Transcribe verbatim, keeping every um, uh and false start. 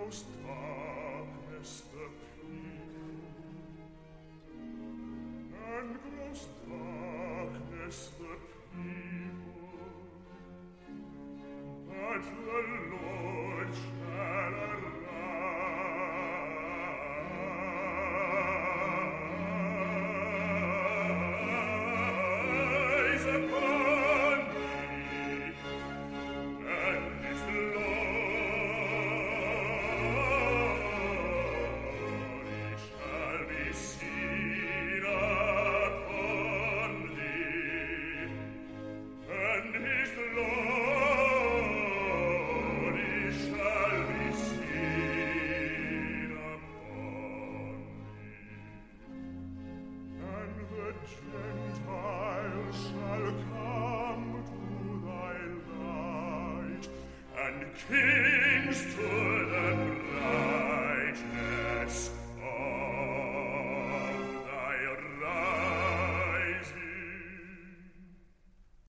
gross darkness the people, and gross darkness the people, but the Lord shall arise upon thee, and his glory shall be seen upon thee, and his glory shall be seen upon thee. And the Gentiles shall come to thy light, and kings to the